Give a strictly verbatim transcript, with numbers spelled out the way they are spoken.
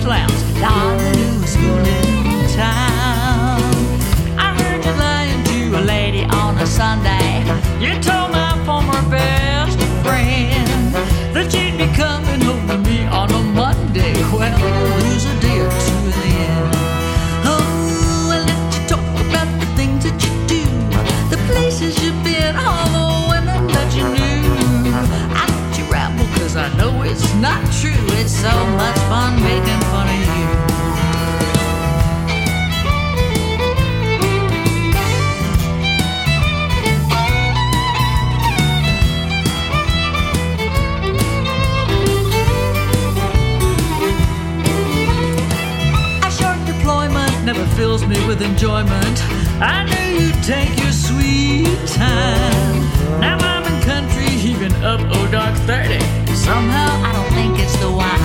clowns down the new school in town. I heard you lying to a lady on a Sunday. You told my former best friend that you'd be coming home to me on a Monday. Well, you'll lose a day or two in the end. Oh, I let you talk about the things that you do, the places you've been, all the women that you knew. I let you ramble cause I know it's not true. It's so much fun making fun of you. Never fills me with enjoyment. I knew you'd take your sweet time. Now I'm in country, heaving up oh dark thirty. Somehow I don't think it's the wine.